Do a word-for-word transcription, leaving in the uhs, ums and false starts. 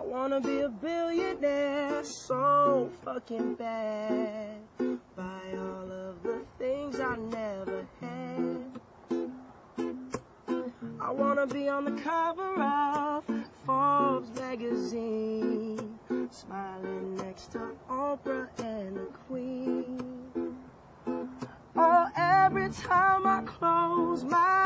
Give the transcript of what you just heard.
wanna be a billionaire so fucking bad. Buy all of the things I never had. I wanna be on the cover of Forbes magazine, smiling next to Oprah and the Queen. Oh, every time I close my